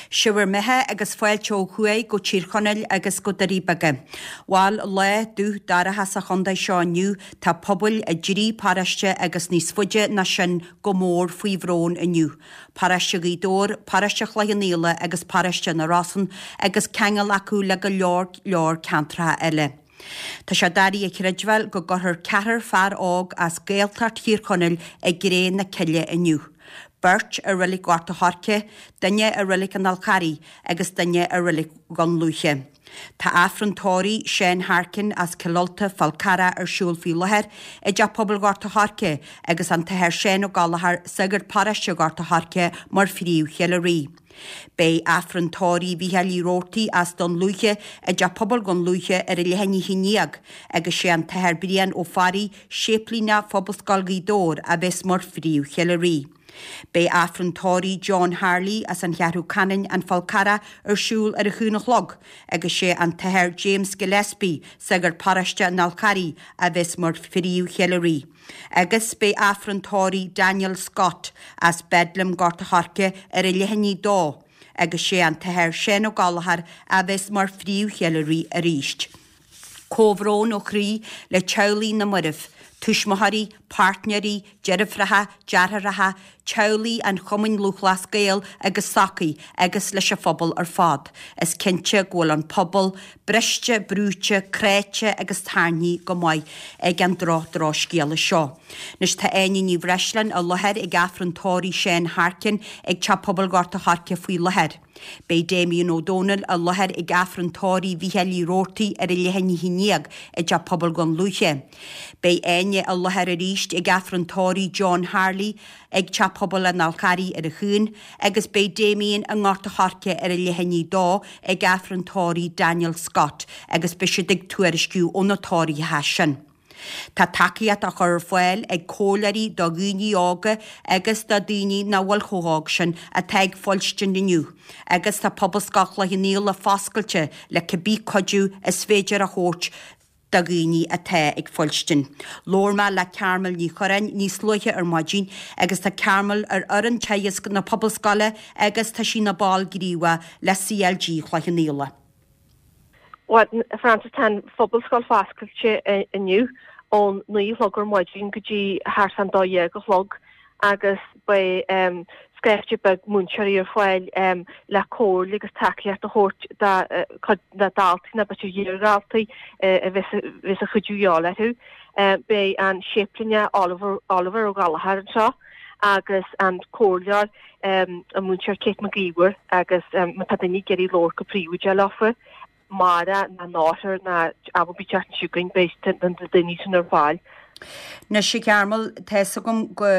Siúr methe agus foiil teo chuaig go tíorchonil agus go daríbaga. Bháil le dú daratha sa chunda seániu tá pobl a ddírí paraiste agus níos fuide na sin go mór faoi bhrón aniu. Paraiste gídór, paraiste chhlaoníile agus paraiste na rasan agus ceangal acu le go leor cantra eile. Tá sé darí a chreidhfuil go gurthar cethar fear ág as géaltar tíorchonil ag gré na ciile aniu. Bert a rilig gwarta harce, danne a rilig an alcari, agus danne a rilig gan lúche. Tá afrantóri Shane Harkin as cilolta falcara ar siúl fi leher, ja pobl gwarta harce, agus an taher Shane o galahar sigurd paraiste gwarta harce mar fríu chélarí. Bei afrantóri vihelí rórti as don lúche, ja pobl gan lúche ar lehenni hiniag, agus sé an taher brian o fari séplína fobosgalgi dór a bes mar fríu chélarí. Bei afrantóri John Harley as an chearú canin an falcara ar siúl ar a chúnach log, agus sé an taher James Gillespie sagur paraiste an alcari a bheits mar fríú chélarí. Agus bei afrantóri Daniel Scott as bedlam gorta harce ar a lehenni dó, agus sé an taher Shane o galahar a bheits mar fríú chélarí a ríist. Cóhrón ó chrí le teolí na murif, Tushmahari, partneri, jerifraha, jarharaha, Chowley an chumin lúchlas gael agus saki agus leis a phobal ar fad. Is cinse ghfuil an pobl, briste, brúte, créite agus tarní go mai ag an drá scéala seo. Nus tá aine ní bhreislan a lehead ag afrantóri Shane Harkin ag cha pobl garta harce faoi lehead. Bei Damien O'Donnell a lehead ag afrantóri vihelí rórti ar a lehenni hiniag ag cha pobl gan lúche. Bei aine a lehead a ríist ag afrantóri John Harley ag cha pobl an alcari ar a chún, agus bei Damien an ngáta harce ar a lehenni dó ag afrantóri Daniel Scott, agus bise dig tuairisciú onatóri hasan. Tá taciat a chur foiil ag cólarí do gúní ága agus do daoine na bhfuil choág sin a teag foilstin nniu, agus tá pobl scach le hiníl le fascailte le cabbí codú is féidir a chót da gúní a te ag foilstin. Lorma le Carmel ní chorain níos luithe ar maidín, agus tá Carmel ar an teias na pobl scala agus tá sí na bál gríwa le CLG chhlachaníla. Wat Francis tan phobal scoil fascailte aniu ón nuí logur maidín go dtí haar san dóie go log agus bei scaifte bag múnseir ar foiil le cór agus taciat a hort da daltaí na betir dhéaráltaí a bheits a chuidúála thu bei an séplíne Oliver ó galahar an seo agus an cóirlear a múnseir Kate McGeewer agus matadaní geirí lór go príúide lefa Mara na náir na ababíteach siúgain béiste an daní san ar fáil. Na sé Carmel teessa gom go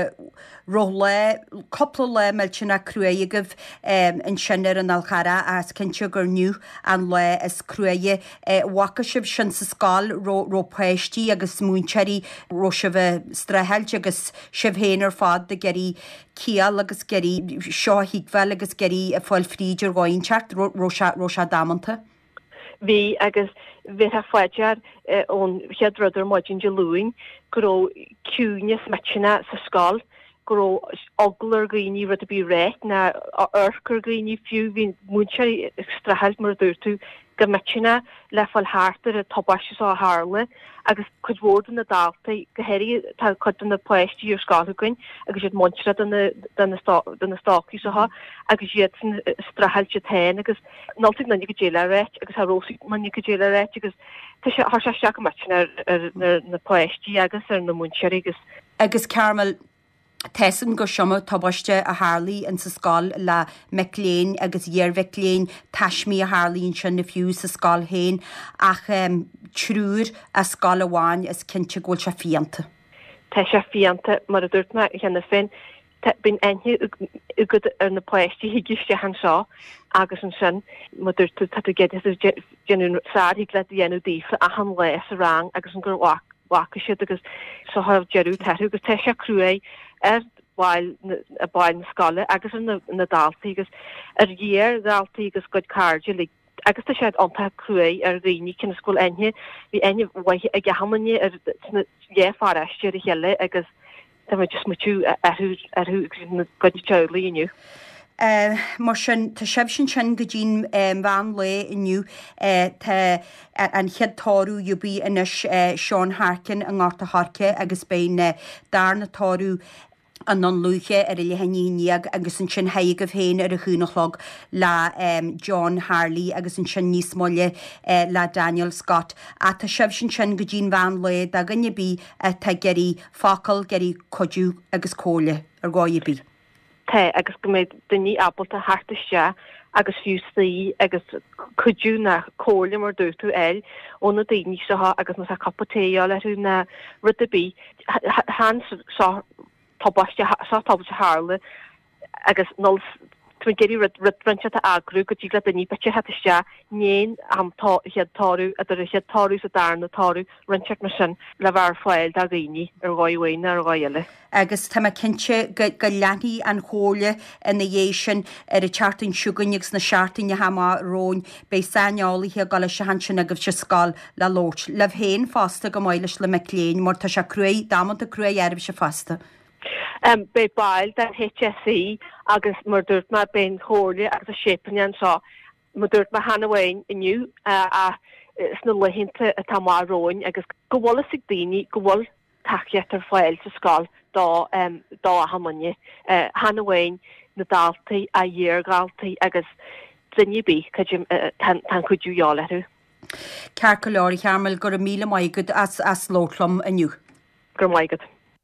rola coppla le meiltena cruaigeh in sinnar an alchara as cinse gur nniu an le is cruaige wacha sib sin sa scáil ro peistí agus múnseirí ro se bheith strahailte agus sibhéanaar fad de geirí cial agus geirí seo hiighil agus geirí a fáil fríidir gáinteart ro se dámanta. Vi agus vi ha faijar on headrudder maidin gelúing go cúne smetna sa skal go ogler greení rud a bí réit na urkur greení fiú vín múnseri strahelt mar dúirtu go metna le fall hartar a tobbaisi á Harle agus chudhórdan na dalta gohéirí tá chud na pleistí ar scaúgain agus siad montra den na stáí ha agus siad strahalte tain agus naltig na go déile réit agus ha rosí man go déile réit agus har se seach metna ar na pleistí agus ar na múnseri agus Carmel Tesan go sioma tabaiste a Harley in sa scáil le Mecléin agus dhearmhecléin taismí a Harlín sin na fiú sa scáil héin ach trúr a scáil amháin is cinse ggóil se fianta. Tá se fianta mar a dúirtna cheanna fin bin einhe ugad ar na pleistí hiigiste han seo agus an sin mar dúirtu tá ge genú sáí le dhéanú dífa a han leis a rang agus an gur wacha siad agus so ha jeú teú agus te se crué bhail a bail na scala agus na daltaí agus ar dhéar daltaí agus go cardide le agus tá séad anta crué ar rií cin scóil einhe hí einne waithe ag hamanne ar léfáiste a heile agus tá just matú arthú go teolíniu. mar sin tá sib sin go dín bhean le inniu an cheadtáú jubí inis Seán Harkin an Ngárta Harce agus béin darna táú an non luúche ar i lehaníag agus an sin haig go féin ar a chuúnachlog le John Harley agus an sin níos molle le Daniel Scott. A tá sib sin go dín bhean le a ganne bí tá geirí facail geirí codú agus cóile ar gáide bí. Tá agus go méid duní Appleta hartaiste agus fiúsaí agus codú na cóile mar dúirtú eil óna daoine setha agus na capatéáil arú na rud a bí han tábaiste hále agus nós tún géirí rudbrante a agrú go dtí le daní bete hatiste néin am headtáú a headtáú sa darna táú rinseach mar sin le bhar fáil a rií ar gáhhaine ar gáile. Agus tá cinse go leanaí an chóile ina dhé sin ar a chartain siúgannigs na seaartainine hama róin bei saneálaíthe gal se han sin agah se sáil le lót. Le héin fásta go mailes le meléin mar tá se crué dáman a crué erbh se fasta. Bei bail den HSC agus mar dúirt mar ben chóirle agus a sépanean seo mar dúirt mar hanahhain inniu a sna lehinnta a tamáróin agus gohla sig daoine gohfuil takeíart ar fáil sa sáil dá a hamanne hanahhain na daltaí a dhéargáiltaí agus dunne bí tan chuidúálarú. Cear go leir chearmil gur 1,000 maigad as lótlam inniu. Gur maigad.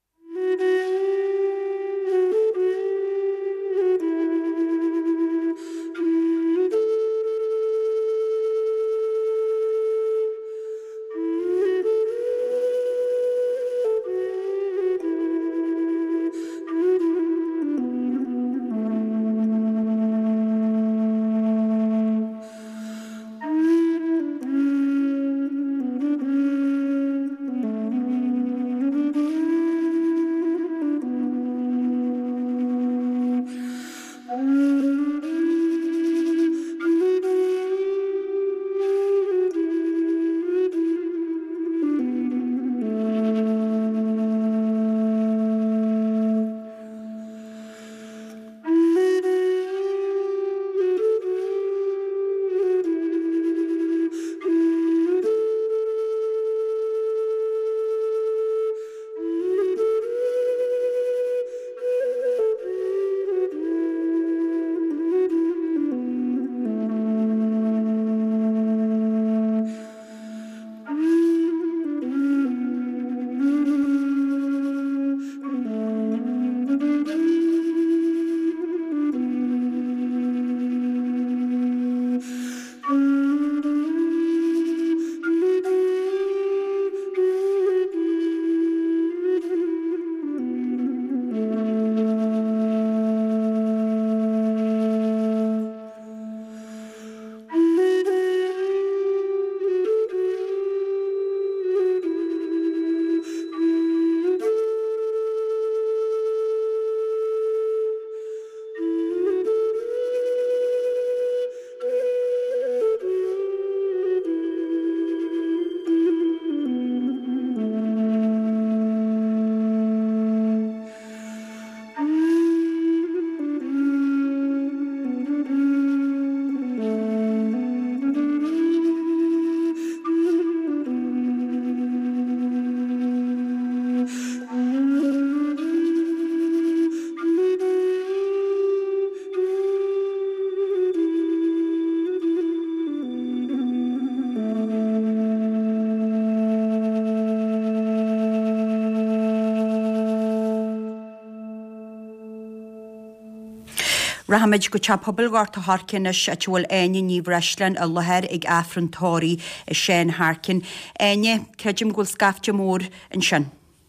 Rahamid go te poblgart a Harkinis a bhfuil aine ní bhreislein a lehéir ag afrantóirí i Shane Harkin. Aine ceidim ghfuil scafte mór in sin.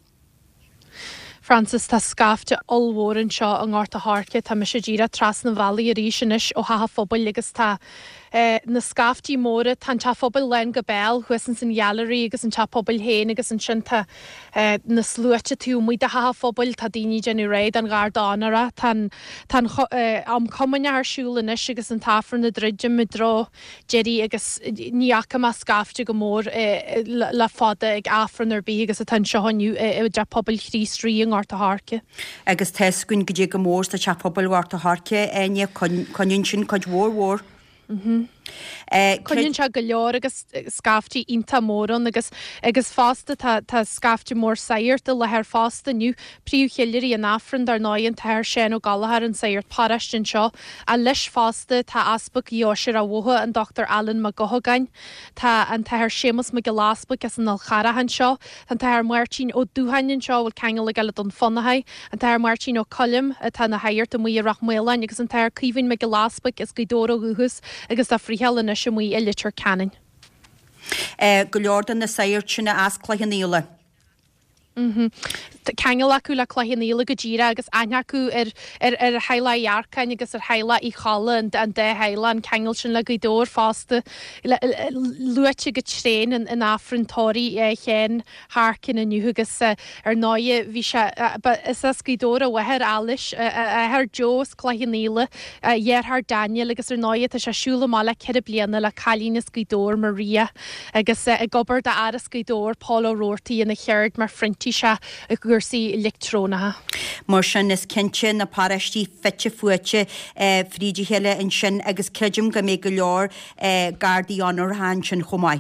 Francis tá scafte olmhór an seo an Ngárta Harce tá me sé díra tras na bhelaí a ríisinis ó haha phobal agus tá na scaftí móra tan te phobal len go bell chuan san gealarí agus an te pobal héin agus an sinta na slúite tú mu de haha phobal tá daoine genú réid an gáardánara tan am comine arsúlanis agus an tafran na dridde midró Jerry agus níacha má scafte go mór le fada ag afran ar bí agus a tan seohanniu de pobal chrís trí an ngárta háce. Agus teiscún go dtí go mór tá te pobal gárta háce aine chuinn sin chuid mhór. Cuinn se go leor agus scaftí ínta móran agus fásta tá scafte mór saoirta le thir fásta nniu príú chéileirí an áfran ar 9 teir sin ó galahar an saoirt parastin seo a leis fásta tá aspa Joisir a bhtha an Dr. Alan McGohagain tá an teir sémas me go láspa as an alcharahan seo an teir muirtín ó dúhainn seo bhfuil cheangal le don fannahaid an teir muirtín ó colm tá na hairt a muoach mélain agus an teir cuihín me go láspa is go dóra uthus agus tá fríhealna sem mí e litir canin. Go leordan na saoirt sinna as chluicheaníla. Ceangal acu le chluicheaníla go ddíra agus aine acu ar heile dhearcain agus ar heile í chala an dé heile an ceangal sin le go dóir fásta luite go tréin in áfrantóirí chéan hácin aniu agus ar 9 bhí se is go dóir a bhathir eis ar Jos chluicheaníla dhearthar Daniel agus ar 9 tá se siúla mála cead bliana le chalínas go dóir Maria agus gobar de aras go dóir Paul O'Rourke ina cheird mar frintí se a gursaí electrónatha. Mar sin is cinse na parastí fite fuite frídí heile in sin agus creidim go mé go leor gardaí anar háin sin chomáid.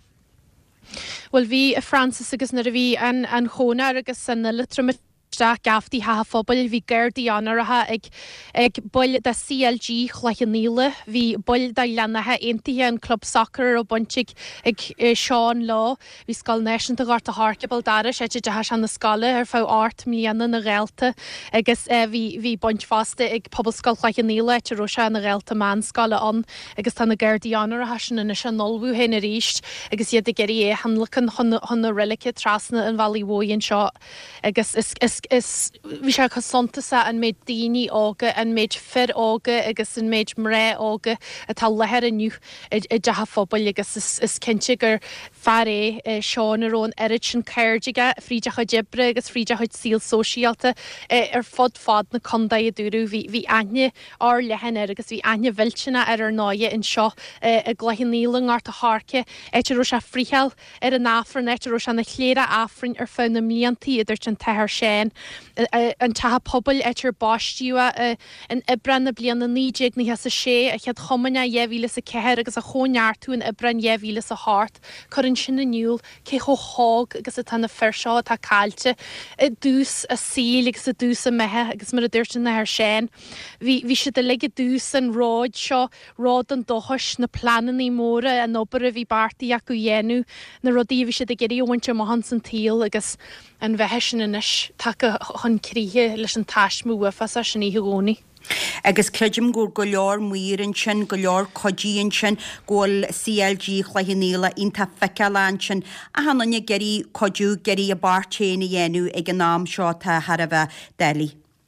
Well bhí a Francis agus na bhí an chónar agus san na litramit gaftí ha fphobal hí geirdí anartha ag buil de CLG chluicheaníla hí buil de leanathe aontaithe an club soccer ó buntig ag Seán lá hí scal nation a gart a hartebal dara sé de an na scala ar fá 8 mlíana na réalta agus hí buint fásta ag poblscoil chluicheaníla te ro se na réalta man scala an agus tá na geirdí anartha sin in se nolbú héna ríist agus iad a geirí hanlachan honna relice trasna an Valleywoin seo agus is bhí se cosanta an méid daoine ága an méid fir ága agus an méid mré ága atá lethir aniu i detha phobal agus is cinnte gur fearré seánarón airid sin cairdige frídecha dibre agus frídecha síl sosiálta ar fad na condaí dúrú hí aine á lehan agus hí aine bhiltena ar 9 in seo a gluicheaníla art a háce éitir ro se fríheal ar an áfran éitir ro se na chléire áfrin ar fána míontaí idir an teir sin an tathe pobl éitir báistíúa an ibran na blian na 9 na heasa sé a chead chomanna dhéhhíle a ceir agus a chóneartú an ibran dhéhhíle a háart chuann sin na nniuúil cé hág agus a tanna ferseo tá caiilte i dús a síl agus a dús a methe agus mar a dúirtin na ar sin. Bhí si de le dús an ráid seo rád an dothis na planan í móra an obair a bhí bartaí acu dhéanú na rodí bhí si de geirí óhainte mohan san tíal agus an bheithe sin inis take chun críthe leis an taismú uafas a sin í higóní. Agus creidim gur go leor muirin sin go leor codíon sin ggóil CLG chluicheaníla ínta feiceáin sin a hananne geirí codú geirí a barténa dhéanú ag an nám seo tá Harbh Delí.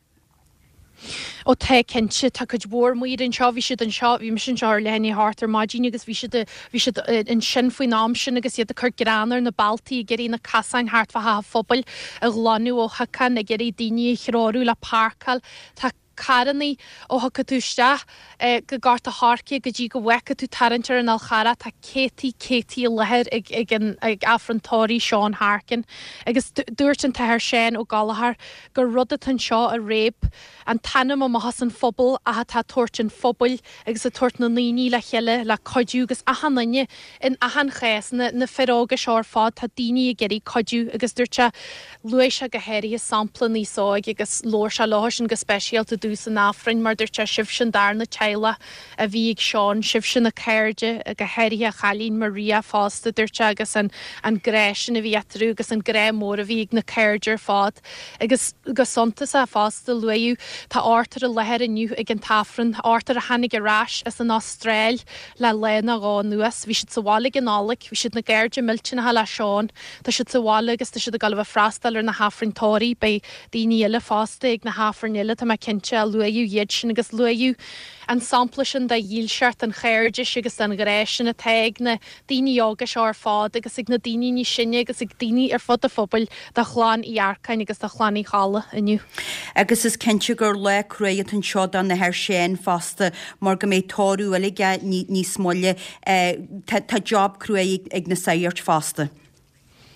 ó te cinse tá chud bhór muoid an seo bhí siad an seo bhí sin seir lehanní hátar mádíine agus bhí siad in sin faoin nám sin agus iad a chur granar na baltaí geirí na casáin háartfatha phobal a glanú ó hacan na geirí daoine chráú le pácail tá Caranní ó ha túiste go garta háce go dtí go bhheice tú tarantar an alchara tá cétí lethir ag affrontóirí Seán Harkin agus dúirt an tair sin ó galahar gur rudda an seo a réib an tanam ó mahas an phobal a tá tuairt an phobal agus a tuairt na líní le cheile le codú agus a hananne in ahan chéas na feróga seár fád tá daoine geirí codú agus dúirte luéis a go héirí a sampla níosáig agus lóir se láthir sin go speisialta dús an áfrin mar dúirte sibh sin dar na teile a bhí ag Seán sibh sin na cairde a go héirí a chalín Maria fásta dúirte agus an gréis a bhí atrú agus an gré mór a bhí ag na cairdir fád agus go sontas a fásta luú tá átar a lethir aniu ag an tafran átar a hanig arás as an Austrráil le lena gá nuas bhí siad sa bhála an álaigh bhí siad na gairde miltena le Seán tá siad sa bhála agus tá siad a galbh freastal ar na hafrantóirí bei daoine eile fásta ag na hafranile tá mai cinse a luú iad sin agus luú an sampla sin de dílseart an chéirde agus an gréis sin na teag na daoine ága seár fád agus ag na daoine ní sinne agus ag daoine ar fud a phobal de chláán í arcain agus de chláán í chala aniu. Agus is cinse gur le cruad an seo an na hair sin fásta mar go méid tóú aige ní smolle tá job cruaigh ag na saoirt fásta.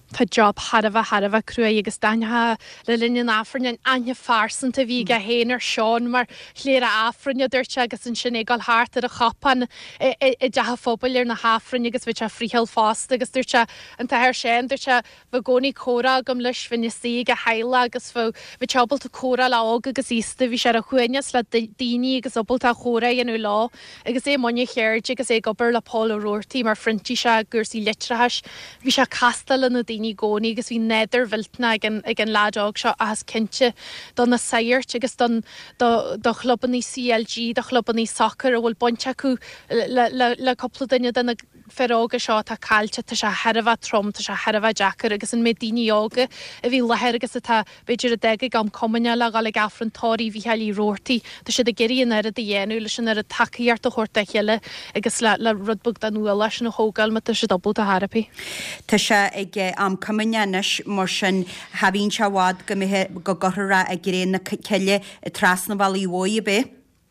Tá job Harbh cruúa agus dainethe le linne áfran an aine farsan a bhí go héanaar seán mar léir a áfranne dúirte agus an sin éáil háart ar a chapan i dethe fóbail ar na háfran agus bhí fríhel fásta agus dúirte an tair sé dúirte bh gcónaí córa gom leis vinne sí go heile agus bh tebalta córa le ága agus ísta bhí sé a chuineas le daoine agus opbalta chóra anú lá agus é mne chéirde agus é gobar le Paul O'Rourke mar frintí se gursaí litretheis bhí se castal na daoine gcónaí agus bhí neidir bhiltna ag an láideág seo as cinnte don na sairt agus don chlubanní CLG do chlubanní soccer a bhfuil bonte acu le coppla duine denna feróga seo tá caiilte tá se Harbh trom tá se Harbh Jackar agus an mé daoine ága a bhí lethir agus atá beidir a deige gam comine le gála gafrantóirí bhí heilí róirtaí tá si a géiríon ar a dhéanú leis sin ar a takeíart a chóirta chéile agus le rudbug den nua leis na hógáil me tá se dobbal a Harpaí. Tá se ag am cumineis mar sin habhín se bhád go gothra a gréan na ceile trasna bhí bhí be.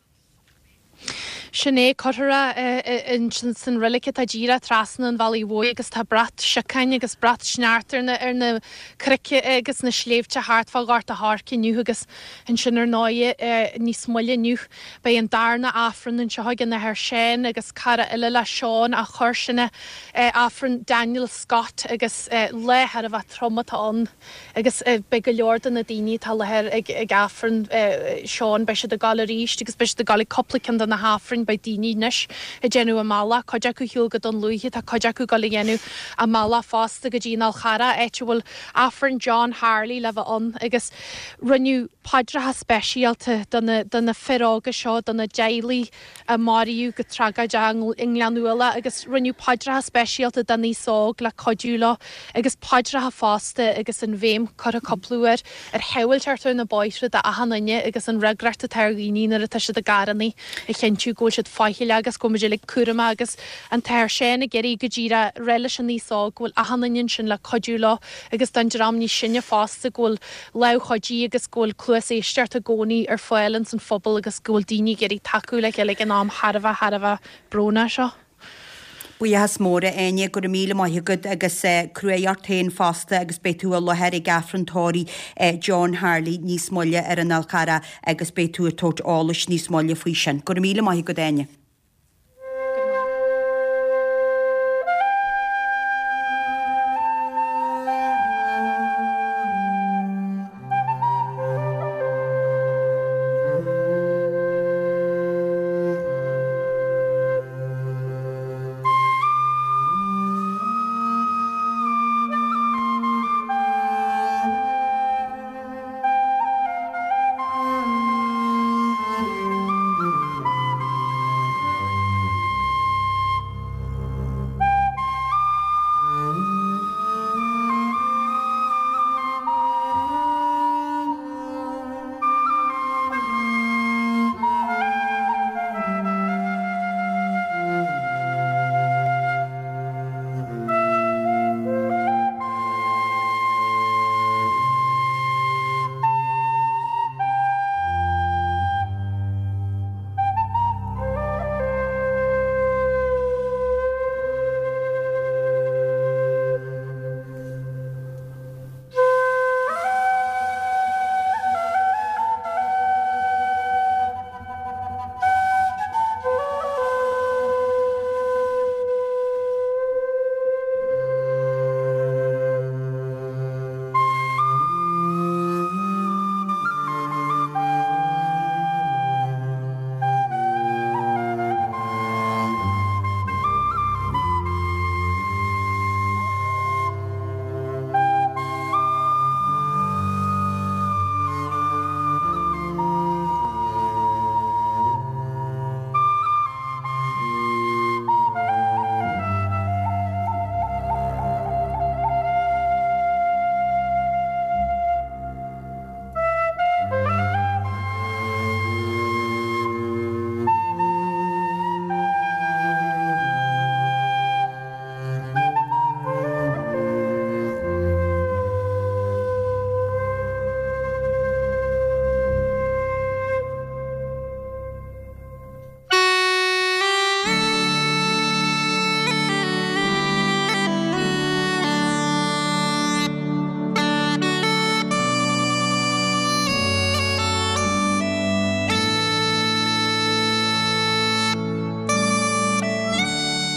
Sinné chothra in san rilicit a ddíra trasna an bhí bhí agus tá brat secain agus brat sneartar ar na crice agus na sléimte háartfáil gáart a háci nniu agus an sinar 9 níos muile nniu ba an darna áfran an seogan na thir sin agus cara ile le seán a chuir sinna áfran Daniel Scott agus lethar a bheith tromatán agus be go leordan na daoine tá lethir ag áfran seán bei se de galeríist agus be de gála coplacan na háfran bei daoine nes a déanú a mála coide acu hiúlga don luúthe tá coide acu go dhéanú a mála fásta go ddíál chara éite bhfuil áfran John Harley le bheith agus runniu paidratha speisialta donna ferága seo donna déalaí a Mariú go tragaide Ingleanúla agus runniu paidratha speisialta den ní sóg le codúla agus paidratha fásta agus an bhéim chu a coplúir ar heil teartú na báisre a ahanine agus an regrachtta teirghíní ar a tuise a garaní i chenú ggóil siad fáile agus go muidir le cuama agus an teir séna geirí go ddíra réile an níosá ghfuil ahaninn sin le codúla agus den dramní sinne fásta ghfuil le chodí agus ghfuil cluas éisteart a gcónaí ar foiilann san phobal agus ghfuil daoine geirí taú le an nám Harbh brona seo. Bu has móra aine go míle maithegad agus cruaarttain fásta agus beú a lethir i gafrantóirí John Harley níos molle ar an alcara agus beú a tót álais níos molle faoi sin. Go míle maithegad aine.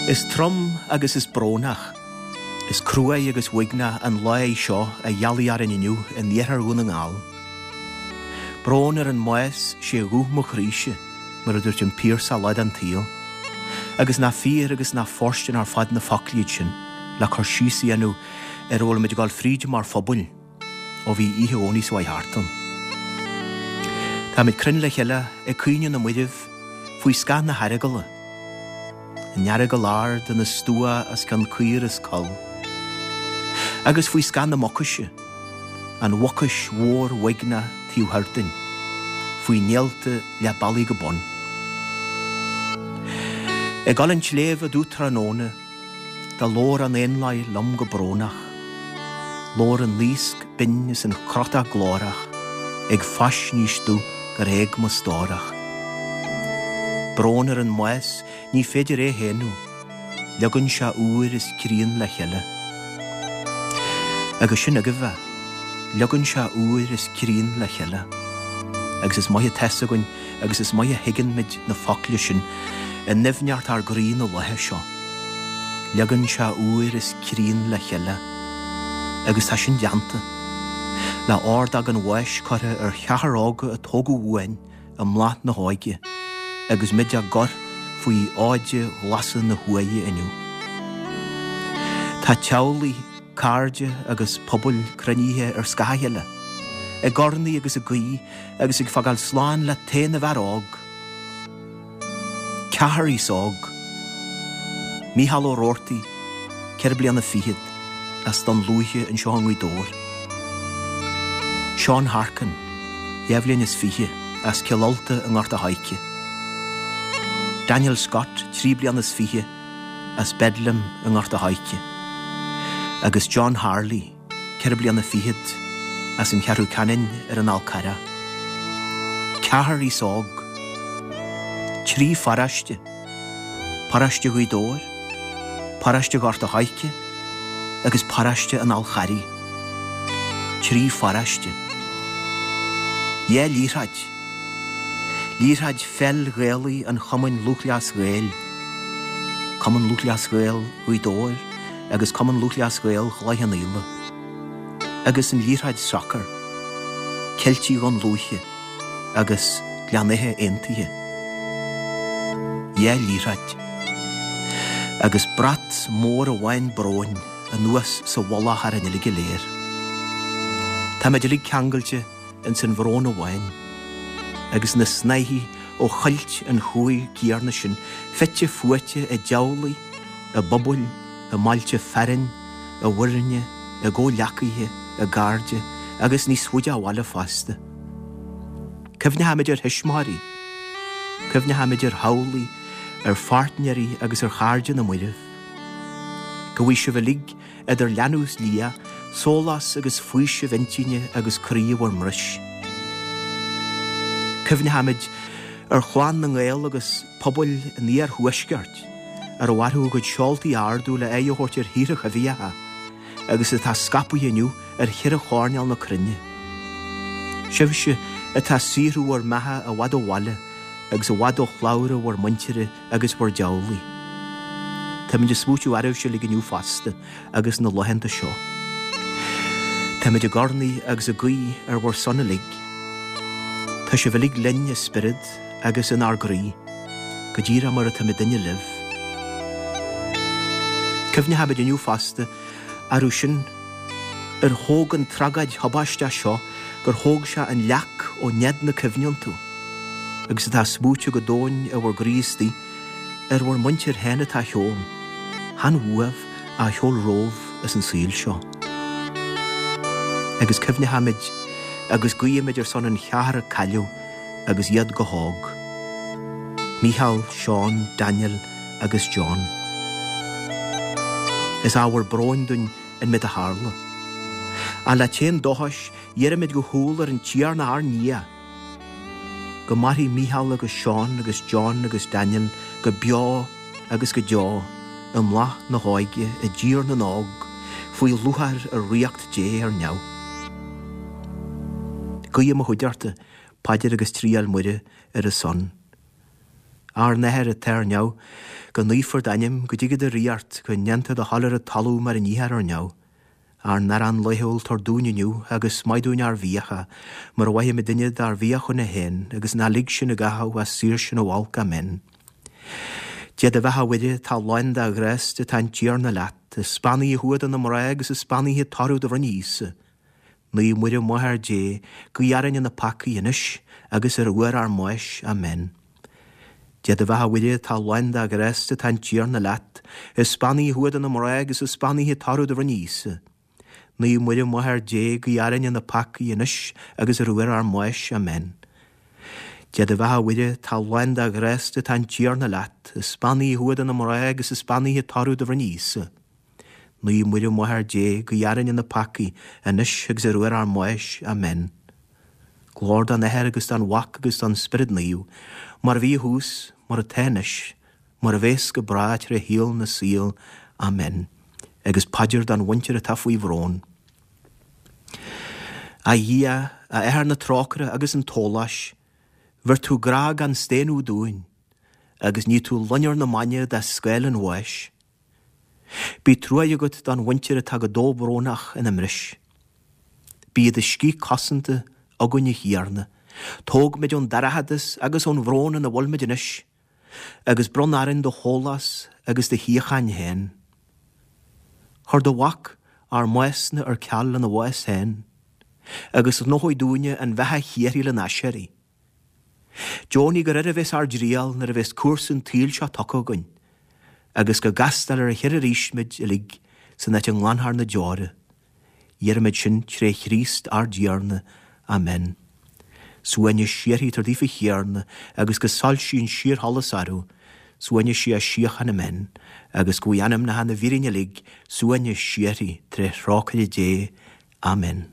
Is trom agus is brónach, is crua agus wigna an lai seo a yali ar inniu in niear gúna ngáil. Brón an moes sé gúh mo chríise, mar a dúirt an pírs a leid an tíl, agus na fír agus na forstin ar fad na facliad sin, le chur síí anú óla meid gáil fríide mar fobul, ó bhí ihe óní swaid hartan. Tá meid cryn le cheile cuine na muideh fwy sgan na harigala. Nearigol ard yn y stwa as gan cuir as col. Agus fwy sgan na mocushe, an wocus war wigna tiw hardin, fwy nielte le bali gebon. Gal yn chlef a dŵtra nône, da lor an enlai lom gebronach, lor an lísk binnes yn crota glorach, fas nístú gar ma storach. Brónar an moes ní féidir hénú, legan se úr is crían le cheile. Agus sin agah, legan se úr is crían le cheile. Agus is maithe tesagan, agus is maithe higan mid na faclia sin, a nefneart ar grín o lethe seo. Legan se úr is crían le cheile. Agus tá sin deanta. Le ordag an weis corre ar cheathrága a tógu uain a mlaat na háige, agus mid a gor fwy áide lasan na huaie iniu. Tá teawli, carde agus pobl cryníthe ar scahiile, gorni agus a gui agus fagal slán le téna bhar ág. Ceathar sog, Míhal ó Rorty, ceir bliana fiad, as don lúthe an seán dór. Sean Harkin, Evelyn is fihe, as Kilalta an Arta Haike. Daniel Scott, Triblian is fihe, as Bedlam an Arta Haike. Agus John Harley, Kerblian a fihed, as in Cearú Canin an Alcara. Ceathar sog, Trí faraste, paraste Guidor, paraste Arta Haike, agus paraste an Alchari. Trí faraste. Lírhaid. Lírhaid fel réalaí an chaman lúchleas réal. Chaman lúchleas réal Guidor, agus chaman lúchleas réal chláithe íle. Agus an lírhaid soccer. Celtí gan lúthe, agus gleanithe aontaithe. Lírhaid. Agus brat mór a bhain bróin a nuas sa walla ar an ilige léir. Tá meid lig ceangailte in sin bhrón a bhain, agus na snaithi ó chailt an chuaigh ciarna sin, feitte fuaite a deawlaí, a bobul, a mailte ferrin, a wirne, a gó leacaithe, a garde, agus ní suide a bhhaile fasta. Cyfne ha meid ar hismári, cyfne ha meid ar hawlaí, ar fartnearí agus ar charde na muirih. Gwy se bhlig idir leanús lia, solas agus fuise ventine agus críomh war mris. Cyfne hamid ar chláán na ngéil agus pobl níar huisgart, ar a warthú go seoltaí ardú le éitheoirt ar híreach a bhíatha, agus atá scapu iniu ar hire chárneal na crynne. Sibhse atá sírú ar metha a wad ó walla, agus a wad ó chláire war muintere agus war deawlaí. Tá mid a smúteú aribh se le gniu fasta agus na lohananta seo. Tá mid a garnaí agus a gui ar war sonna lig. Tá se bhlig linn a spirid agus in argraí, go díra mar a tá mid duine liv. Cyfne ha mid a niu fasta arú sin ar hóg an tragaid habáiste seo gur hóg se an leach ó ned na cyfneantú. Agus tá smúte go dóin a war gríistí ar war muintir hena tá heol. Han uaf a heol róf as an síl seo. Agus cyfne hamid, agus gwyamid ar son an cheahar a caliw, agus iad go hóg. Míhal, Sean, Daniel, agus John. Is áwar bróindún in mid a harla. A la tén dohas, yeramid go húlar an tíar na ar nia. Go marhi Míhal agus Sean, agus John, agus Daniel, go bio, agus go jaw, mlach na háige a dír na nág, fwy lúhar a riacht dé ar nhau. Gwyam a hwydarte, paidir agus trial mwyrde ar y son. Ar neher a ter nhau, go nífor daim go digad a riart go nenta a hallar a talú mar an íhar ar nhau. Ar nar an leihol tar dúniniu agus maidún ar bhíacha, mar wahi me dinne dar bhíachun na hen, agus na lig sin a gaha was sir sin a walca men. Diad a bheitha wide tá láin da gres de tan tíar na lat, a Spani huad an na mora agus a Spani he tarú da rannísa. Ní muir mohar dé, go jaran in na paci inis, agus ar uair ar mois, amen. Diad a bheitha wide tá láin da gres de tan tíar na lat, a Spani huad an na mora agus a Spani he tarú da rannísa. Ní muir mohar dé, go jaran in na paci inis, agus ar uair ar mois, amen. Diad a bheitha wide tá láin da gres de tan tíar na lat, a Spani huad an na mora agus a Spani he tarú da rannísa. Ní muir mohar dé, go jaran in na paci inis, agus ar uair ar mois, amen. Glór dan neher agus dan wak agus dan spirit níu, mar bhí hús, mar a tenis, mar a bhés go braid ar a híl na síl, amen. Agus padir dan winter a tafuí vrón. A dhia, a ehar na trócra agus an tólas, vir tú gra gan sténú dúin, agus ní tú lunnear na manne da scail an weis. Bí trúaigad dan winter a tag a dó brónach in amris. Bí a cí cosanta agunne hiarna, tóg meid an darahadas agus an vrón in a wolmeid inis, agus bronarin do hólas agus de hiachan hen. Chor do wak ar moesna ar ceall an a weis hen, agus nóhoi dúine an bheitha hiaril an aseri. Johnny go rid a bheits ar dríal nar a bheits cuasan tíl seo tocogain, agus go gastal ar a hir a rísmid a lig san net an glanhar na deore. Dhearmid sin tre chríst ar diarna, amen. Suaine siarhí tar dífa hiarna, agus go sal sín siar hallas arú, suaine si a siachan a men, agus go anam na hana vírinne lig, suaine siarhí tre rácaide dé, amen.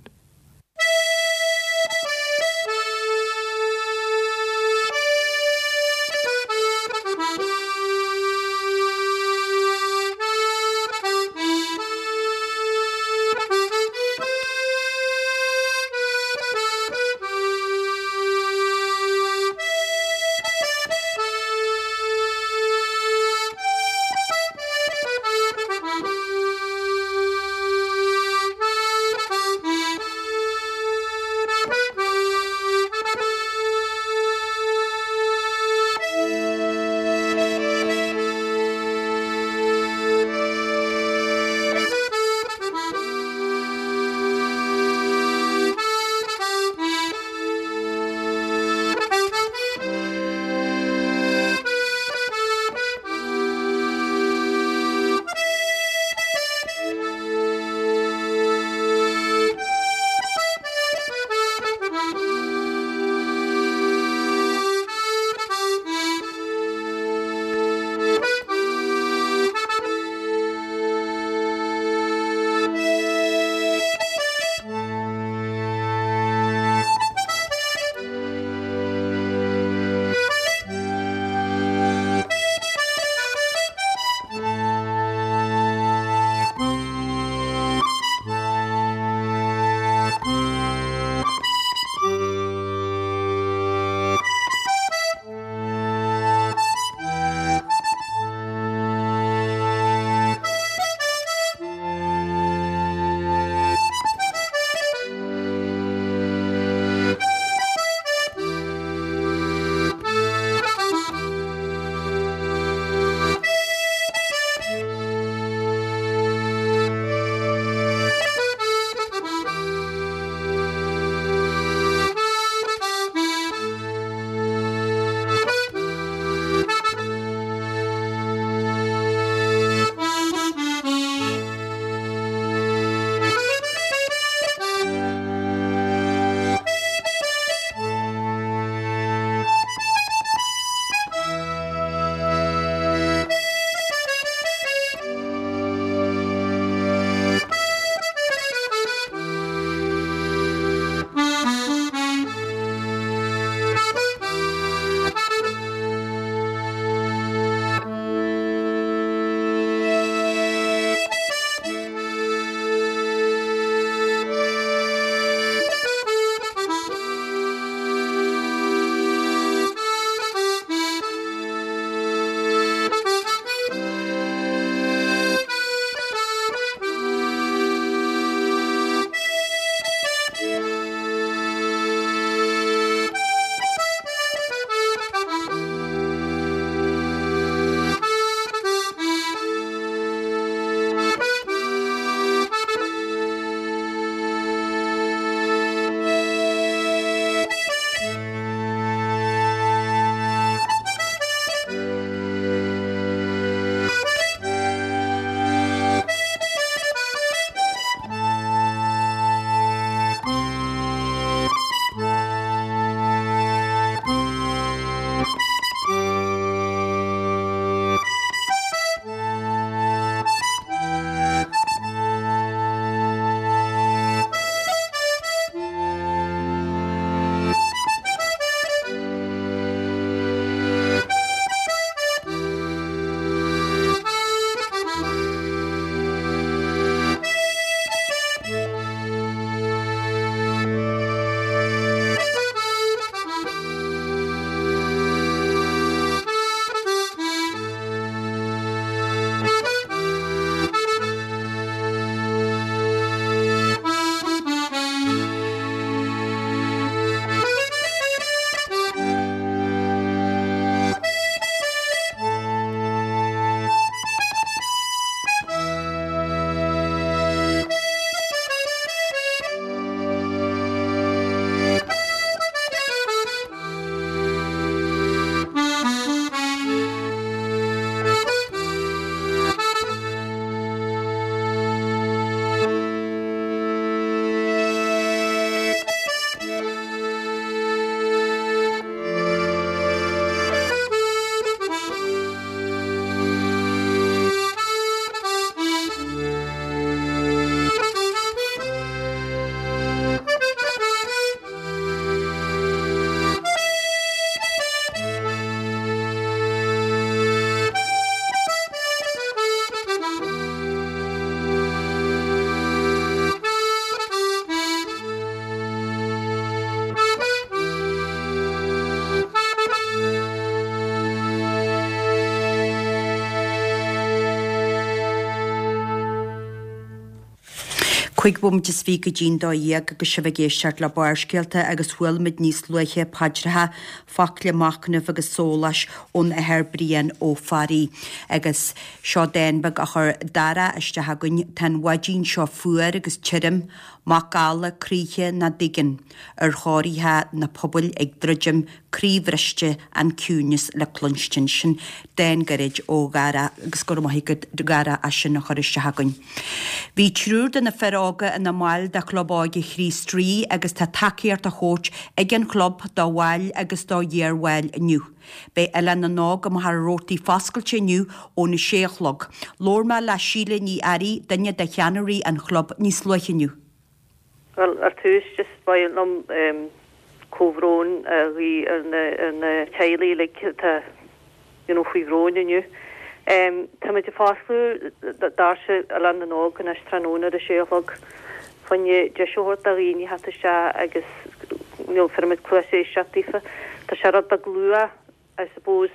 Cuig bum de sví go dín dóíag agus se bhgéisiart le baircéalta agus bhfuilmid níos luithe padrathe facla macnamh agus sólais ón a heir brian ó farí. Agus seo déanbag a chur dara iste hagann tan wadín seo fuair agus tirim macála críthe na digan ar chóiríthe na pobl ag drujim críomhreiste an cúnis le clunstin sin déan garid ó gara agus go maithigad gara a sin na choiriste hagann. Bhí trúr den na ferága in na máil de clubáige Chrís trí agus tá takeíart a chót ag an club dá bhhail agus dá dhéarhhail aniu. Bei eile na nág am har rótaí fascailte aniu ó na séachlog. Lorma le síle ní airí danne de cheannarí an club níos luithiniu. Well, ar tús just bail nom cóhrón rí an teilí le fao bhrón aniu. Tá me de fáslú dáse a land an ág an astranóna a séolog fanne de seohort a rií hat se agus fermid crué setífa Tá se a glua I suppose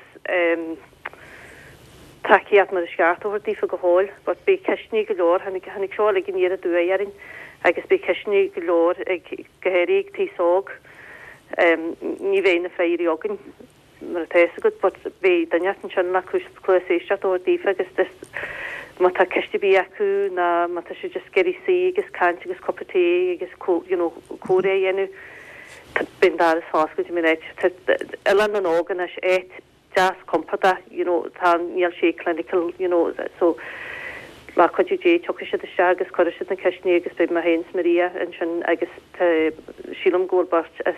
takeíat mar a scartóhortífa go háil, but be ceisní go leor hannig seála gin níad a dúaring agus be ceisní go leor ag gohéirí tí sóg ní bhéna féirí agin mar a téise go, but bhí daneatan sin le cruéisiiste ótífa agus má tá ceiste bí acu na má tá sé just geirí sí agus cant agus coppaté agus córé dhéanú bin dar is fáscuid min eile an ágan as éit jazz compada tá níl sé clinical so má chuidú dé tucha si se agus chuir si na ceisní agus be mar héins Maria an sin agus sílam ggóbart as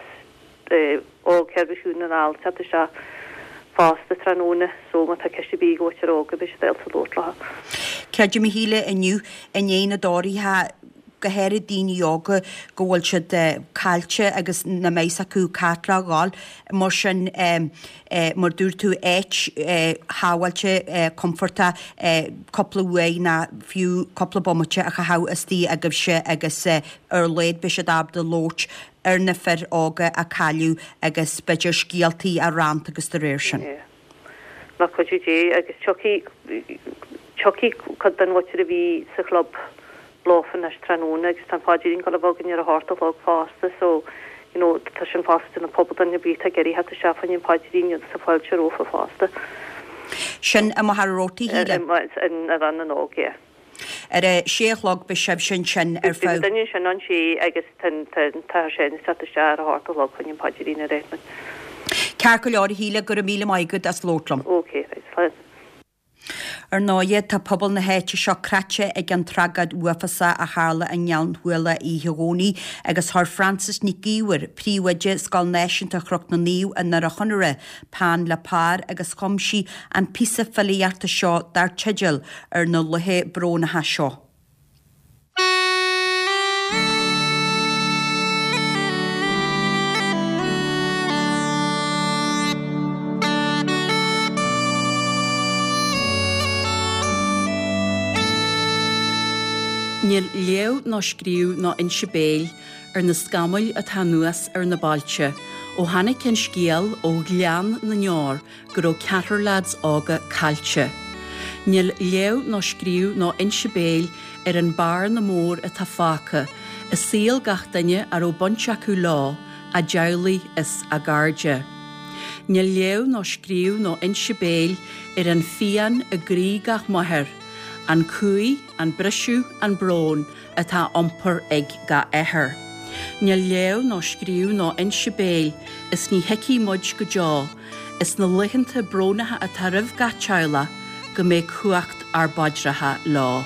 ó cerbisiún an áilta se fásta tróna so má tá ceiste bí gote ága be se delta lótlatha. Ceidir mi híle aniu in éana dóríthe gohéir daoine yoga gohfuil se de cailte agus na méis acu catla gáil mar sin mar dúr tú éit háhailte comforta coppla ué na fiú coppla bommate a cha istí agah se agus ar léad be se dab de lót ar na fer ága a caiú agus beidir scialtaí a rant agus de réir sin. Má chuidú dé agus choki chud den wat a bhí sa club blófan as tróna agus tan fáidirín go bhagin ar a hartalog fásta so tá sin fásta na pobl an bí a geirí hat a seafan in páidirín sa fáilte rófa fásta. Sin a har rótaí híle in a ran an óge. Ar a séachlog be seb sin ar fá. Daine sin an sé agus tá sin sa se a hartalog chun in páidirín a réitman. Cear go leir híle gur míle maigad as lótlam. Okay, right. Ar náiad tá pobl na héite seo crate ag an tragad uafasa a hála an neanhuila í hiróní agus th Francis ní gíhar príomhaide scal náisiúnta chroch na níú an nar a chunire pán le pár agus chumsí an písa fallíarta seo dar teideal ar na luthe brónatha seo. Níl leo ná scríú ná insibéil ar na scamail a tanúas ar na bailte ó hanig cin scéal ó glean na neár gur ó ceatar lads ága cailte. Níl leo ná scríú ná insibéil ar an bar na mór a tá fáca, is síl gach daine ar ó bonte acu lá a dealaí is a garde. Níl leo ná scríú ná insibéil ar an fian a grí gach maithir, an cúi, an brisú, an brón atá ompar ag ga éair. Níl leo ná scríú ná insibéil is ní heicí muid go deá, is na lichanta brónatha a taribh ga teala go méid chuacht ar baidratha lá.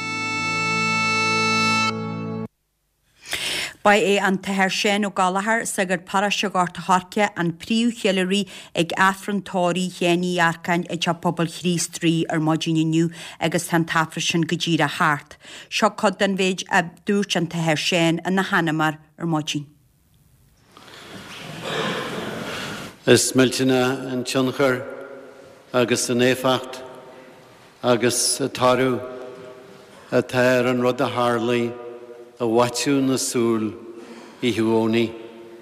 Ba é an tathir sin ó galahar sagur paraise gáta harce an príú chéileirí ag affrontóirí chéanaí arcain ag te pobl Chrís trí ar maidíniu agus tan tafra sin go ddíra háart. Seo cod den bhéid a dúirt an tathir sin in na Hanamar ar maidín. Is milltena an tionchar agus an éfacht agus a tarú a tair an rud a hárlaí a watú na súl I hiúóní.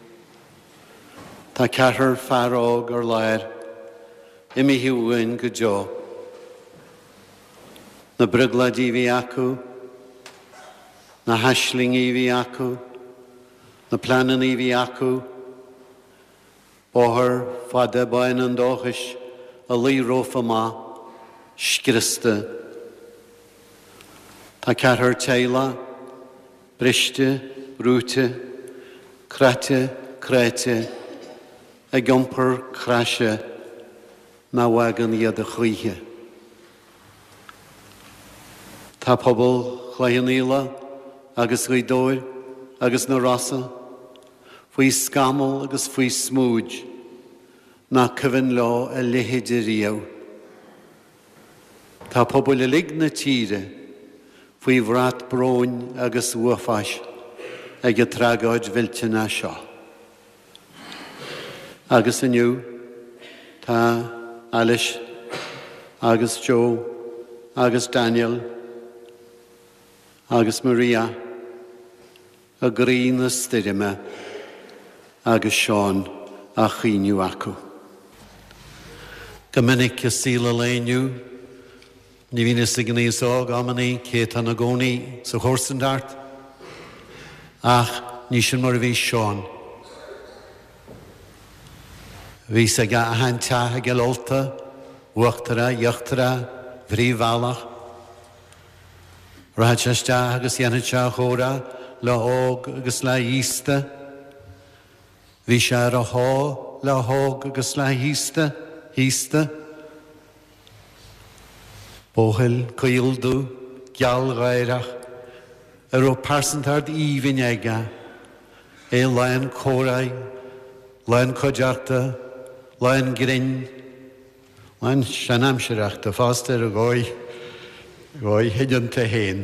Tá ceatar fearág ar léir imi hiúin go deo. Na brigladí bhí acu na haisling í bhí acu, na planan í bhí acu, bóthar fada bain an dóchais a lí rófa má, scrista. Tá ceathar teila, briste, brúte, crate, créite, a giompar crashe na wagan iad a chuithe. Tá pobl chléaníla agus gaidóir agus na rasa, faoi scamal agus faoi smúd na cyfan lá a lihéid a riaw. Tá pobl a lig na tíre faoi bhrat bróin agus uafais ag a trágáid vilte na seo. Agus aniu, tá Alice, agus Joe, agus Daniel, agus Maria, a grí na styrime, agus Sean a chíniu acu. Gyminic a síla léniu, ni vín is sig níos ág ammaní cé tan a gcónaí sa chórsandart, ach ní sin mar bhí Sean. Bhí sa ga a hantathe gelolta, uachtara, iachtara, bhríomhhealach. Ráidteiste agus dhéanate chóra le óg agus le ísta. Bhí sé ar a há le óg agus le hísta. Bóthil caildú, geall ghairach, ar ó parsantard íbhin aige, é lein córaí, lein codearta, lein grin, lein seanamseachta, fásta a gáid hidianta héin.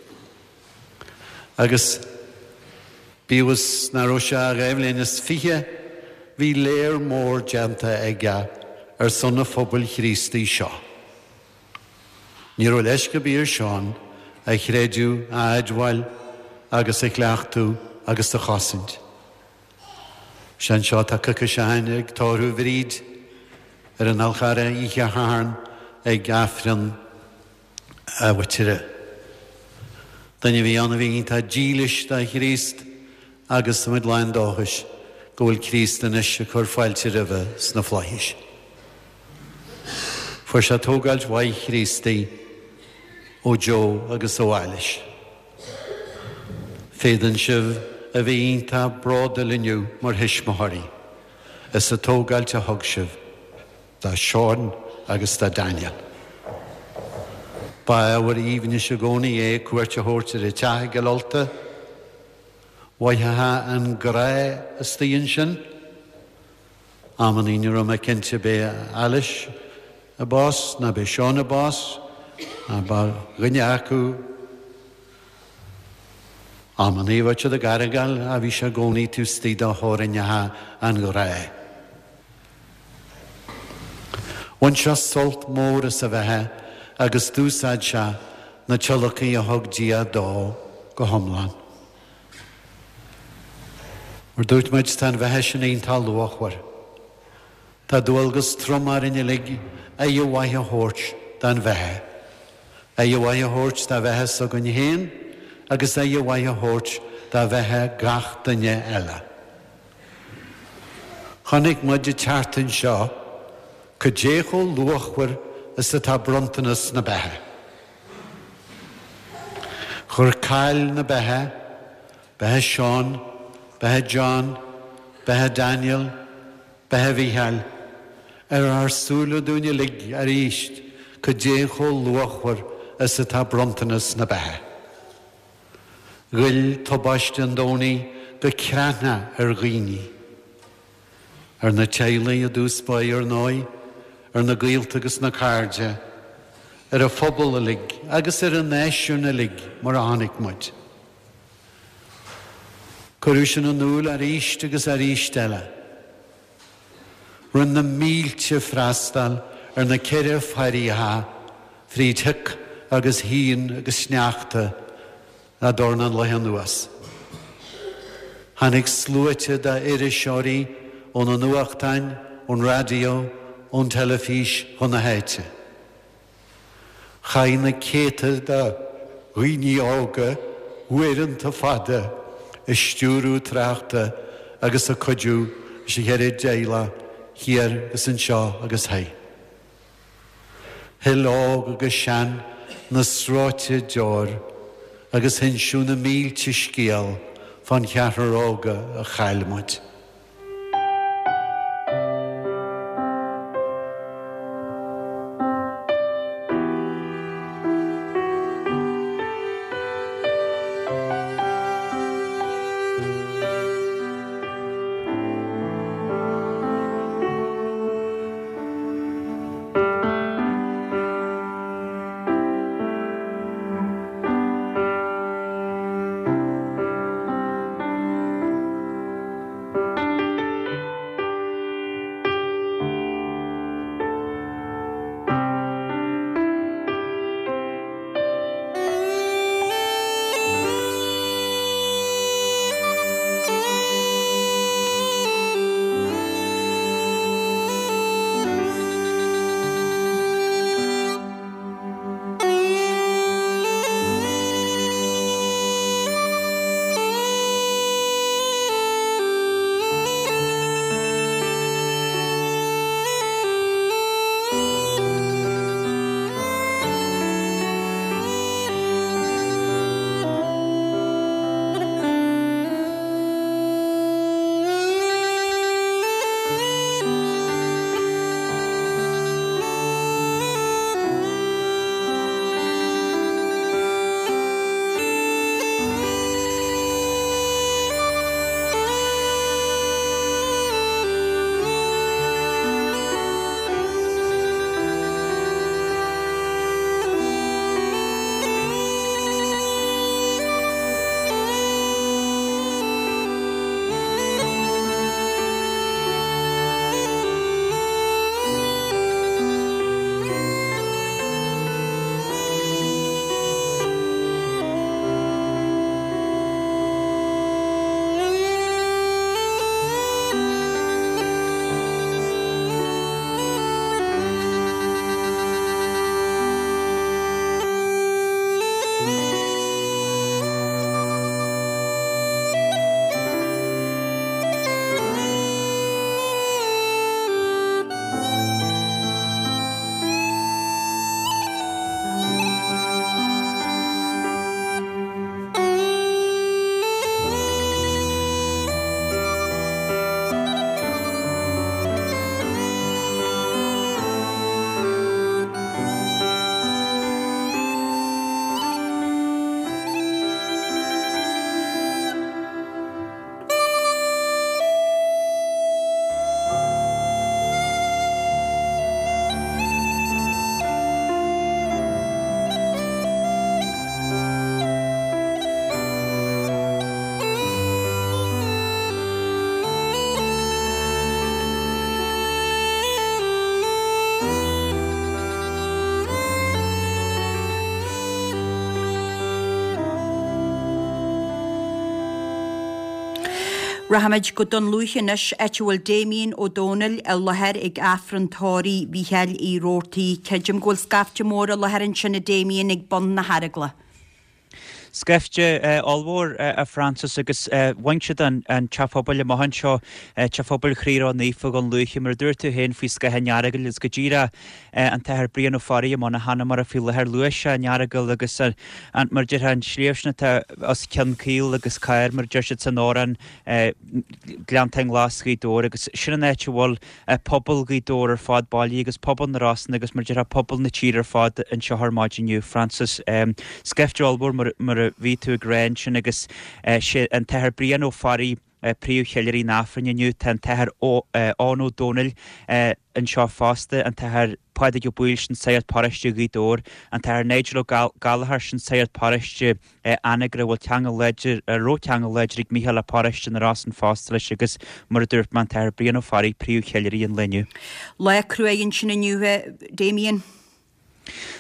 Agus bíwas na roise a gaimlín is fiche, bhí léir mór deanta aige ar sonna phobal Chrístaí seo. Ní raibh leis go bíor Seán a chréidú a aidhhail agus a chleachtú agus a chosint. Sean seo tá cuca seáin ag tóirú bhríd ar an alchara ihe háin ag gafran a bhaitire. Daine bhí anna bhí tá dílis da Chríst agus mid lein dóchais go bhfuil Chríst in is a chur fáilte ribh sna phláis. Fuair sé tógáilt mhaith Chrístaí ó Joe agus ó Eilish. Féadann sibh a bhí ionta bráda liniu mar hismathirí. Is a tógáilte thug sibh dá Sean agus dá Daniel. Ba bhar íbhne se gcónaí cuairte thóirte i teatha gelolta, waithe an grá a stíonn sin, ammaní ra me cinnte bé Eilish a bás, na bé Sean a bás, a ba rinne acu, ammaní bhaite a garagal a bhí se gcónaí tú stíad a thóirithe an grá. Bhain se solt mór is a bheitthe agus dúsáid se na teolachaí a thug dia dó go thomláin. Mar dúirt muid tá bheitthe sin aontal luachhar. Tá dúilgus tromar in lig a dheomhaithe thabhairt den bheitthe. A dheomhaithe thabhairt dá bheitthe sa gon héin agus a dheomhaithe thabhairt dá bheitthe gach duine eile. Chonaic muid i teartain seo go déchó luachhar is a tá brontanas na bheitthe. Chur cáil na bheitthe, bheitthe Sean, bheitthe John, bheitthe Daniel, bheitthe Mhícheál, ar súla dúine lig ar íist go déchó luachhar is a tá brontanas na bheitthe. Ghuill tobáiste an dónaí go ceanna ar ghaoine. Ar na tealaí a dús baí ar náid, ar na gaolta agus na cairde, ar a phobal a lig, agus ar a náisiún a lig mar a tháinig muid. Corú sin an núil ar íist agus ar íist eile. Run na mílte freastal ar na ceire fairithe, phríteach agus híon agus sneachta na dorna an leithe nuas. Tháinig slúite da iriseoirí ón an nuachtain, ón radio, ón telefís chun na héite. Chain na céta da riní ága Weirn ta fada, stúrú trachta agus a codú sé herid déila hir gus an seo agus hei. Helóg agus sean na sráte deor agus hinsúna míl tiscéal fan cheathróga a chailmuid. Rahamid go don luúchanis etúil Damien O'Donnell a lethir ag affrontóirí bhíheil í rótaí ceidim ghfuil scafte mór a letherann sinna Damien ag bon na haragla. Skefte allmór a Francis agus waintse an chafobal mahan seo chafobal chríra nífa gan luúcha mar dúirtu hen fí sca nearagil is go ddíra an tahar brian ó farí am na hanna mar a fi lethir luise nearagil agus an mar deir an sléomsna as cean cíl agus cair mar deir san óran gleantang láscaí dór agus sinna néite bhil pobl gaí dór ar fád bailí agus pobl na rásan agus mar deir a pobl na tír ar fád an seothar máidiniu Francis Skefte allmór mar a ví tú grain sin agus an tahar brian ó farí príú cheileí náfriniu tan tahar An O'Donnell an seo fásta an tahar páide go búil sin saoad páiste gaí dór an tahar Nigel Gallagher sin saoad páiste anagra bhfuil teanga leidir róteanga leidir ag míhall a páiste na rásan fásta leis agus mar dúirt man tahar brian ó farí príú cheileí an leniu. Le cruaigin sin iniu Damien?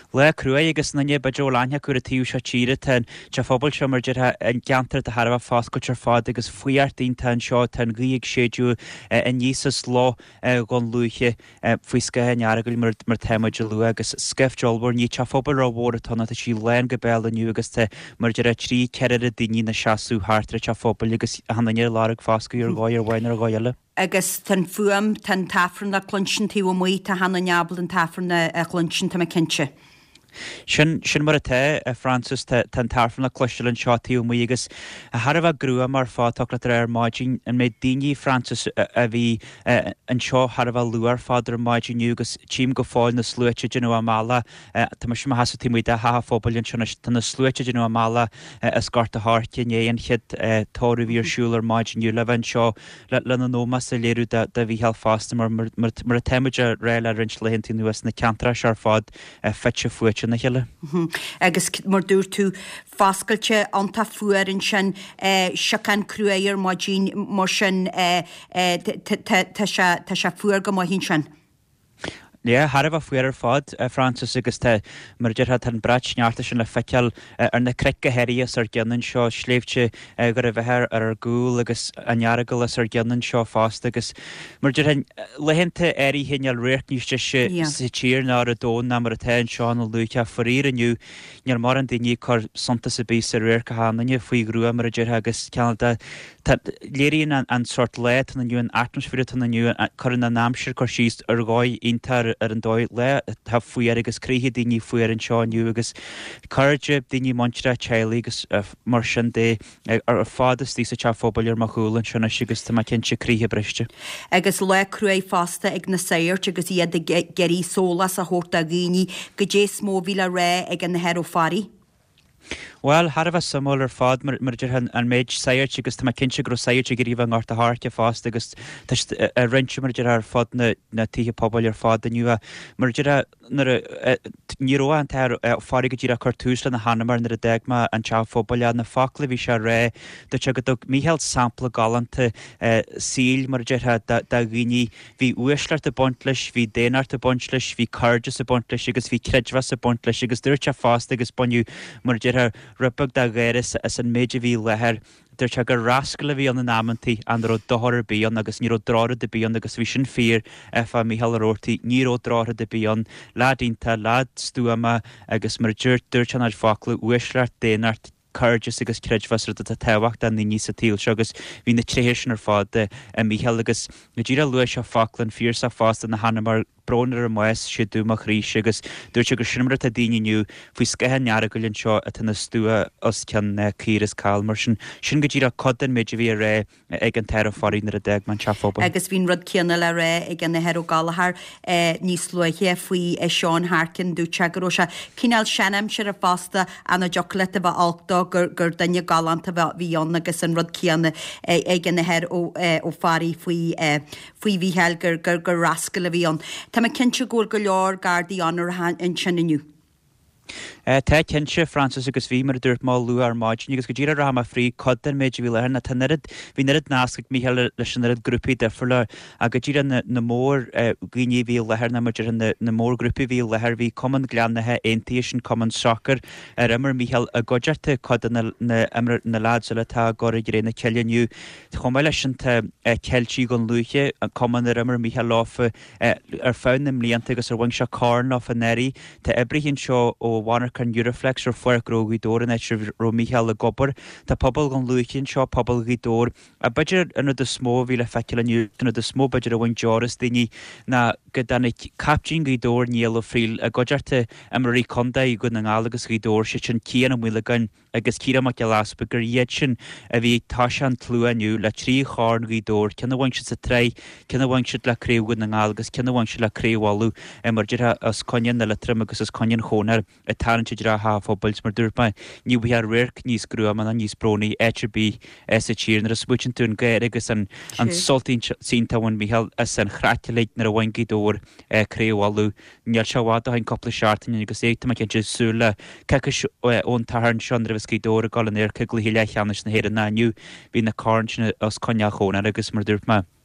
Le cruúa agus nanne bedro láine chu a tíú se tíre ten te fphobal se mar an geantar a Harbh fáscoiltear fád agus faoarttín tan seo tan gíag séú in níos lá gan luúche faoisce nearagail mar téimeide lu agus scefteolbor ní te fphobal ra bhór tanna a sí lein go bell aniu agus te mar a trí ceir a daoine na seaú hátra te fphobal agus hanaine lára fáscaí ar gáir bhhainar a gáile. Agus tan fuam tan tafran na clunsin tíú muo a hanna neabal an tafran na clunsin tá cinse. Sin mar a te Francis tan tarfan na cluisiil an seotíú mu agus a Harbh grúa mar fátála ar máidín an méid daoine Francis a bhí an seo Harbh luar fáidir máidíú agus tím go fáil na slúite genú mála tá mar sem hasatí mu a ha fóbalíonn sena tan na slúite genú mála a scarta háte néon chiad tóú bhíar siúlar máidíú le bhain seo le na nómas a léirú de bhí heall fásta mar a téimeide réile rins lehéntí nuas na ceantra sear fád feitte fuite na heile. Agus mar dúr tú fáscailte anta fuarin sin secan cruúéir máidín mar sin tá se fuair go maithín sin. Harbh fuar fád Francis agus te mar tan brat neartta sin le feiceal ar na creice heiríos ar gceannan seo sléimte gur a bheithir ar gúil agus anhearagail ar gceannan seo fásta agus mar lehénta éirí héineal réirníiste sa tír ná a dón na mar a tain seán luúte forír aniu near mar an daoine chu santa sa bí a réir go hánaine faoi grúa mar a agus ceanada léiríonn an sort leit an nniu an atmosfér tan nniu chu na námsir chu síos ar gáid intar ar an dóid le tá fuiar agus críthe daoine fuar an seáinniu agus chuide daoine mantra teala agus mar sin dé ar fádas tí sa te fóbail ar mar chuúlann sena sigus tá cin se críthe breiste. Agus le crué fásta ag na séirt agus iad geirí sólas a hórta gíní go dé smó bhíle ré ag an na heir ó farí. Well, Harbh samol ar fád mar an méid séirt agus tá cinse gro séirt gur íomh an gáta háte fást agus rinse mar ar fád na títhe poblbal ar fád aniu mar níró an teir fáí go dtíra chuirtúsla na Hanamar nar a deagma an te fóbail na fála bhí se ré do te go míhel sampla galanta síl mar da gine hí uisleart a bontlis, hí déanaart a bontlis, hí cardgus a bontlis agus hí credhas a bontlis agus dúirte fást agus buniu mar rupag da géiris as an méidir bhí lethir Dir te gur rascail a bhí an na námantí an ro dothir bíon agus ní rára de bíon agus bhí sin fír fa Mícheál Aróirtí ní rára de bíon ládínta lád stúama agus mar dúirt an fácla uisleart déanaart cardgus agus credhas a tehacht an ní sa tíl agus hí na tréhéisian ar fád a Mícheál agus na ddíra luis a fáclan fír sa fásta na Hanamar brónar a muas sé dúmach ríise agus dúirte gur sinmara a daineniu faoi scethe nearagailinn seo a tanna stúa os cean círas cáil mar sin go dtíra codan méidir bhí ré ag an teir farí nar a deag man teafóba. Agus bhín rud ceanna le ré ag an na heir ó galahar níos luithe faoi Seán Harkin dúte goró se cíál senam se a fásta anna jocolate a bh alta gur danne galanta bhíon agus an rud ceanna ag an na heir ó farí faoi bhíheil gur rascail a bhíon. Tá cinse ggóil go leor gardaí anar in sinniu. Tá cinse Francis agus bhí mar dúirt má luú ar máidin agus go ddíra ra a frí codan méidir bhí lehar na tanad hí narid nácaigh Mícheál leis an grúpaí defriúla a go ddíra na mór gine bhí lehar na muidir na mór grúpaí bhí lehar bhí cuman gleannathe aontaí sin cuman soccer ar immer Mícheál a godeirte codan na ládsile tá goir réna ceileniu chumá leis sin ceiltí gon luúche a cuman ar immer Mícheál láfa ar fáin na mlíanta agus ar bhain se cáin á fanéirí tá ebrihíonn seo ó bhhanar chun Euroflex ar fuir grógaí dór an éitir ro Mícheál a gobar tá pobl gan luúcinn seo pobl í dór a beidir ina de smó bhí le feiceil aniu ina de smó beidir a bhain deras daoine na go dannig captín í dór níl ó fríil a godeirte amarí conda í go na ngálagus í dór sé sin cían am bhfuile gan agus círamach ge láspa gur iad sin a bhí táisian tlú aniu le trí cháin í dór cena bhain si sa tré cena bhain si le créú na ngálagus cena bhain si le créháú mar dtithe as coinean na le trim agus as coinean chónar a tarint dra fóbals mar dúirpa ní bhí ar réirc níos grúa man níos broni ETB sa tír nar a smuin tún gair agus an soltín síntahain Mícheál as an chráteléid nar a bhaincí dór créháú neall sehád a hain coppla seaartain agus éta me cin súla ceice ón tarn sean ra bhcí dór a galan éir ce gluhí le cheannis na héir a nániu hí na cáin as coine chóna agus mar dúirpa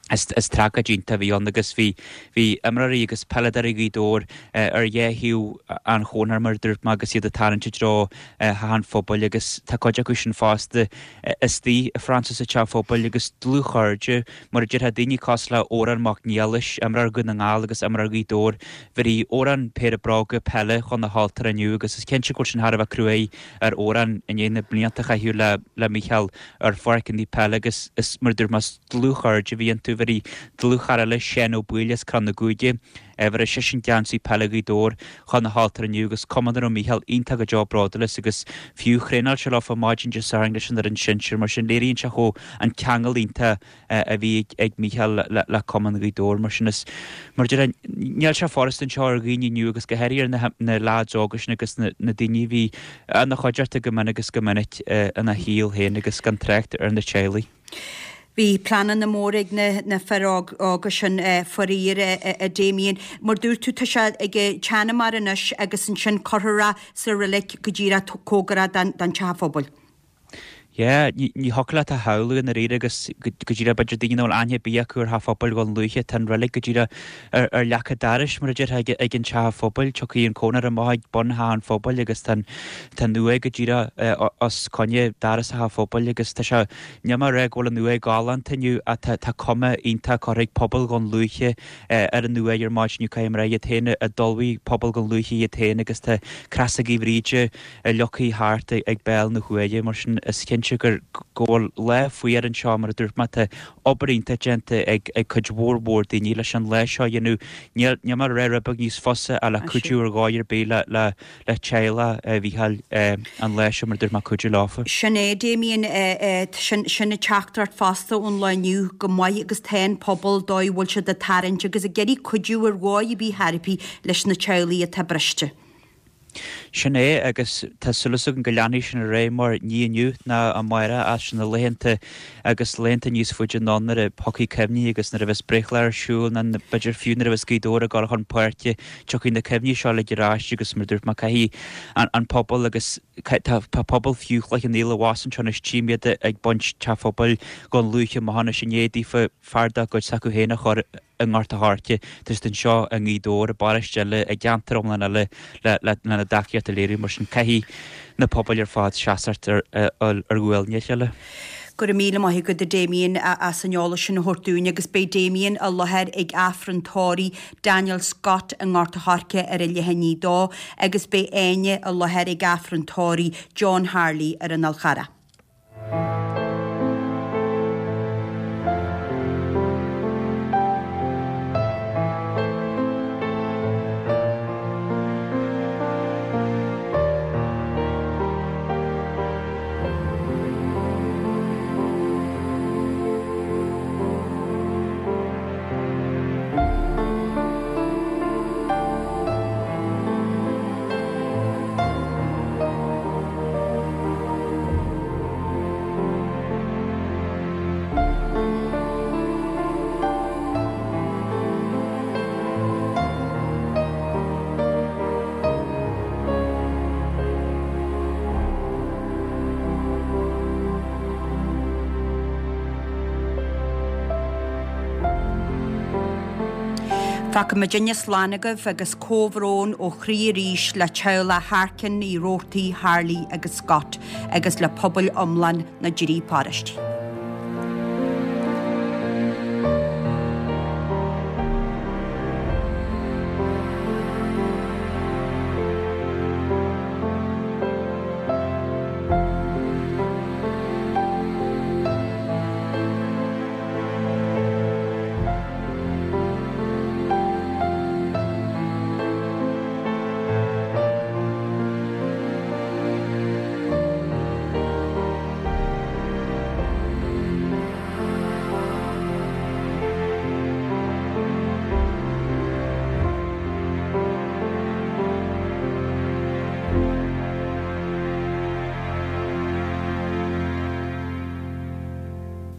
Is traga dínta bhí annagus bhí imraí agus peiledarí í dór dhéhiú an chónar mar dúirt agus iad a tarintid rá han fóbal agus tá coide go sin fásta is tí Francis a te fóbal agus dlúchairde mar idir ha daoine cosla óran mac níalis imrar gun an gáil agus imrar í dór bhí óran péir braga pelle chun na haltar aniu agus is cinse go sin Harbh crué ar óran in dhéana bliantacha hiú le Michael ar farcin í pelle agus is mar dúirt mas dlúchairde bhí an tú bhí dlúchar le sin ó builes can na gúide bhar a sin geansí pellagaí dór chun na haltar aniu agus commandar ó Michael ionta go job bradalas agus fiú chrénal se lá máidin de saingla sin ar an sinir mar sin léiríonn se cho an ceangal ionta a bhí ag Michael le commandagaí dór mar sin is mar níl se forrast an seir ghaoine nniu agus go heiríar na ládágus agus na daoine bhí na choidearta go minic agus go minic na híal héin agus gan treicht ar na Chéalaí. Bhí planan na mórigh na ferrág agus sin foríir a déimion. Mar dúir tú tá se ag teanna mar inis agus an sin chothra sa relic go ddíra cógara dan teafobal. Ní hola a haú in réide agus go ddíra beidir daoine aine bí chuir ha fphobal gáil luúche tan relic go ddíra ar lecha daris mar idir ag an teafobal tuí an cónar a máid bontha an fphobal agus tan nua go ddíra os conne daras a fphobal agus tá se neamar ré gáil an nua gálan taniu a tá cuma ionta choraigh pobl gan luúche ar an nua ar máidniu caiim ra a téine a dulhí pobl gan luúche a téine agus tá crasa í bhríide lechaí háart ag bell na chuide mar sin is gur ggóil le faoi ar an seo mar a dúirt me obairínta gente ag chudhórbór daoine leis an le seo dhéanú neamar ré rabag níos fosa a le chuidú gáir bé le Chéala bhíhall an leis mar dúirt me chuidú láfa. Sinné déimion sinna teachtarart fásta ón leniu go maiid agus 10 pobl dóibhil se de tarint agus a geirí chuidú ar gáid bí Harpaí leis na Chéalaí a tá breiste. Sinné agus tá sulas an go leanaí sin a ré mar níoniu na a maire as sin na léanta agus léanta níos fuidir nánar a hoí cemní agus na bheits brechleir siúil na beidir fiúnar a bheits cídóra gáil chun páirte tuí na cemní seo le ráis agus mar dúirt mar caihí an pobl agus pobl fiúch le an éile bhásan tena tíimiad ag buint teafobal gan luúche mána sin éadí farda go sacu héna chur an gáirta háte tus den seo an ídóra baristeile ag geantaromna le daciat a léirí mar sin caihí na pobl ar fád seaart ar ghfuilne eile. Gur míle maithí go de déimion a sanneála sin na hortúine agus bé déimion a lehead ag afrantóirí Daniel Scott an gáirta háce ar a lehení dó agus bé aine a lehead ag afrantóirí John Harley ar an Alchara. Fac Virginia Slánagah agus cóhrón ó chrí ríis le Chéala Harkin í rótaí Harley agus Scott agus le pobl omlan na Jírí Páiristí.